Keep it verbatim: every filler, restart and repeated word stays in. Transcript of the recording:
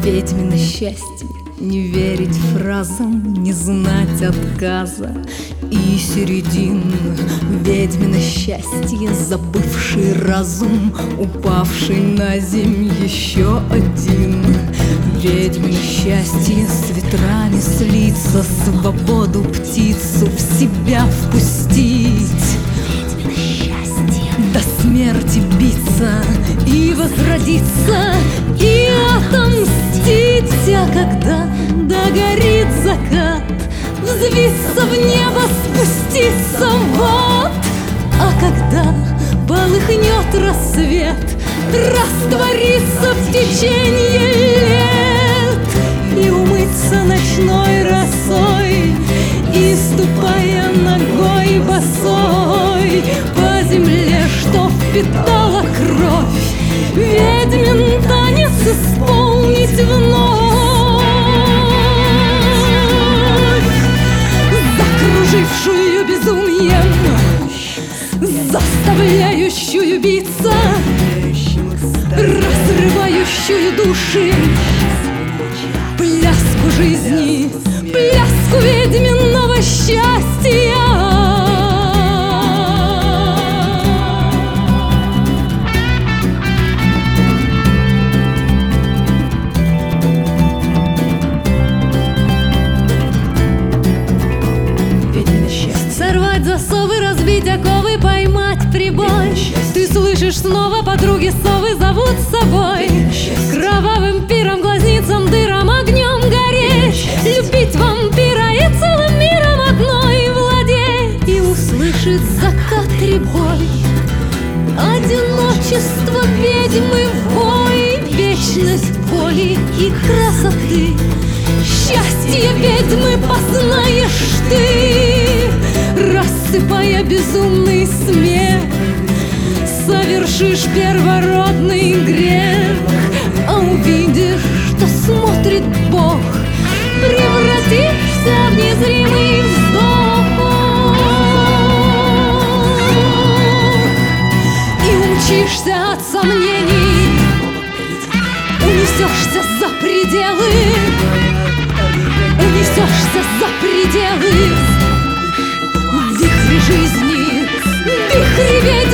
Ведьмино счастье — не верить фразам, не знать отказа и середин. Ведьмино счастье — забывший разум, упавший на земь еще один. Ведьмино счастье — с ветрами слиться, свободу птицу в себя впустить. До смерти биться и возродиться, и отомстить. А когда догорит закат, взвиться в небо, спуститься вот. А когда полыхнет рассвет, раствориться в течение лет и умыться ночной росой, и, ступая ногой босой по земле, что впитала кровь, ведьмин танец исполнить вновь. Закружившую безумием, заставляющую биться, разрывающую души, пляску жизни, пляску ведьминого счастья. Сорвать засовы, разбить оковы, поймать прибой. Ты слышишь снова, подруги совы зовут с собой. Кровавым пиром, глазницам, дырам, огнем гореть, любить вампира и целым миром одной владеть. И услышит закат рябой одиночество ведьмы вой, вечность боли и красоты. Счастье ведьмы познаешь ты, рассыпая безумный смех. Совершишь первородный грех, а увидишь, что смотрит Бог, превратишься в незримый вздох и умчишься от сомнений, унесешься за пределы, унесешься за пределы. Вихри жизни, вихри ведьмы.